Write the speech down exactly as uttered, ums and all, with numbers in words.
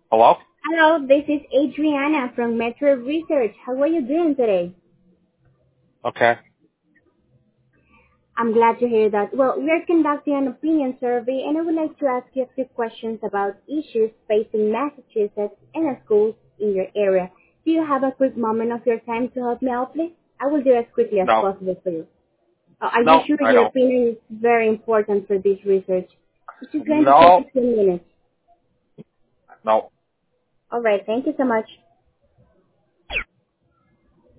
Hello? Hello, this is Adriana from Metro Research. How are you doing today? Okay. I'm glad to hear that. Well, we're conducting an opinion survey and I would like to ask you a few questions about issues facing Massachusetts and the schools in your area. Do you have a quick moment of your time to help me out, please? I will do as quickly as No. possible for you. Uh, are you No, sure I your don't. opinion is very important for this research? It's just going to take No. a few minutes. No. All right, thank you so much.